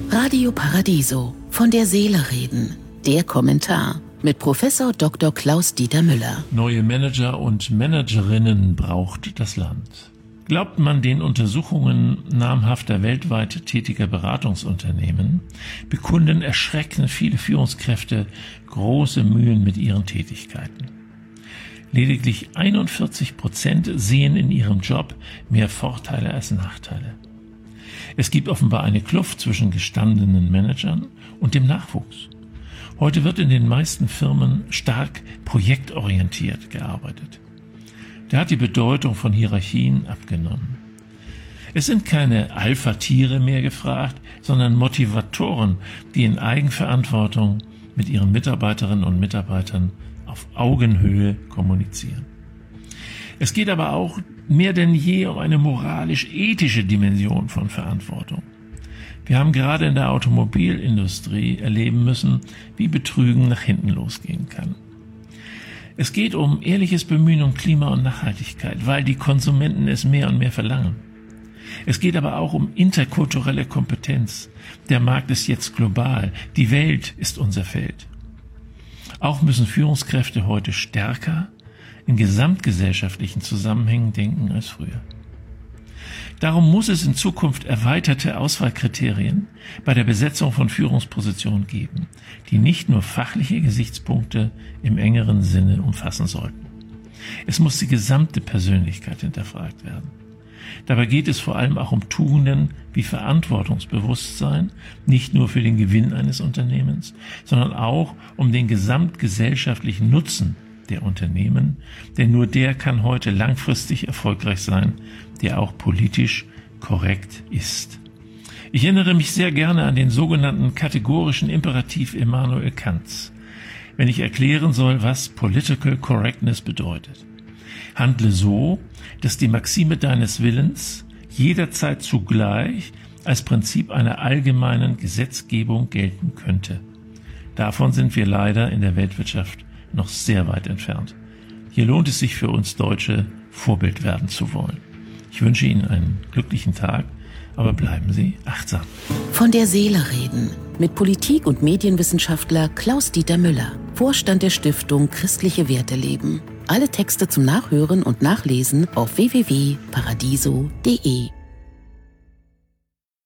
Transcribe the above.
Radio Paradiso, von der Seele reden. Der Kommentar mit Professor Dr. Klaus-Dieter Müller. Neue Manager und Managerinnen braucht das Land. Glaubt man den Untersuchungen namhafter weltweit tätiger Beratungsunternehmen, bekunden erschreckend viele Führungskräfte große Mühen mit ihren Tätigkeiten. Lediglich 41% sehen in ihrem Job mehr Vorteile als Nachteile. Es gibt offenbar eine Kluft zwischen gestandenen Managern und dem Nachwuchs. Heute wird in den meisten Firmen stark projektorientiert gearbeitet. Da hat die Bedeutung von Hierarchien abgenommen. Es sind keine Alpha-Tiere mehr gefragt, sondern Motivatoren, die in Eigenverantwortung mit ihren Mitarbeiterinnen und Mitarbeitern auf Augenhöhe kommunizieren. Es geht aber auch mehr denn je um eine moralisch-ethische Dimension von Verantwortung. Wir haben gerade in der Automobilindustrie erleben müssen, wie Betrügen nach hinten losgehen kann. Es geht um ehrliches Bemühen um Klima und Nachhaltigkeit, weil die Konsumenten es mehr und mehr verlangen. Es geht aber auch um interkulturelle Kompetenz. Der Markt ist jetzt global, die Welt ist unser Feld. Auch müssen Führungskräfte heute stärker in gesamtgesellschaftlichen Zusammenhängen denken als früher. Darum muss es in Zukunft erweiterte Auswahlkriterien bei der Besetzung von Führungspositionen geben, die nicht nur fachliche Gesichtspunkte im engeren Sinne umfassen sollten. Es muss die gesamte Persönlichkeit hinterfragt werden. Dabei geht es vor allem auch um Tugenden wie Verantwortungsbewusstsein, nicht nur für den Gewinn eines Unternehmens, sondern auch um den gesamtgesellschaftlichen Nutzen der Unternehmen, denn nur der kann heute langfristig erfolgreich sein, der auch politisch korrekt ist. Ich erinnere mich sehr gerne an den sogenannten kategorischen Imperativ Immanuel Kants, wenn ich erklären soll, was Political Correctness bedeutet. Handle so, dass die Maxime deines Willens jederzeit zugleich als Prinzip einer allgemeinen Gesetzgebung gelten könnte. Davon sind wir leider in der Weltwirtschaft noch sehr weit entfernt. Hier lohnt es sich für uns Deutsche, Vorbild werden zu wollen. Ich wünsche Ihnen einen glücklichen Tag, aber bleiben Sie achtsam. Von der Seele reden mit Politik- und Medienwissenschaftler Klaus-Dieter Müller, Vorstand der Stiftung Christliche Werte leben. Alle Texte zum Nachhören und Nachlesen auf www.paradiso.de.